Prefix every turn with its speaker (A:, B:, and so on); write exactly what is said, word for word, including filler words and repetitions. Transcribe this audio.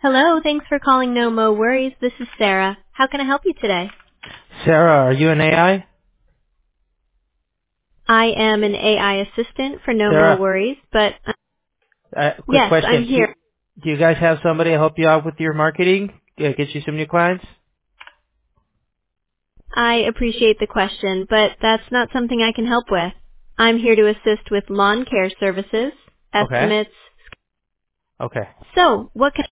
A: Hello, thanks for calling No Mo Worries. This is Sarah. How can I help you today?
B: Sarah, are you an A I?
A: I am an A I assistant for No Mo
B: Sarah,
A: Worries, but uh,
B: uh, quick
A: yes, I'm
B: question. Do,
A: here.
B: do you guys have somebody to help you out with your marketing? Uh, get you some new clients?
A: I appreciate the question, but that's not something I can help with. I'm here to assist with lawn care services,
B: Okay.
A: estimates.
B: Okay.
A: So, what can